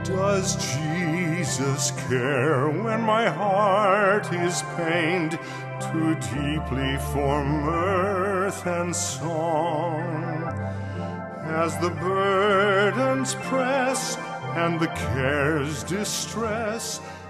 Does Jesus care when my heart is pained too deeply for mirth and song? As the burdens press and the cares distress,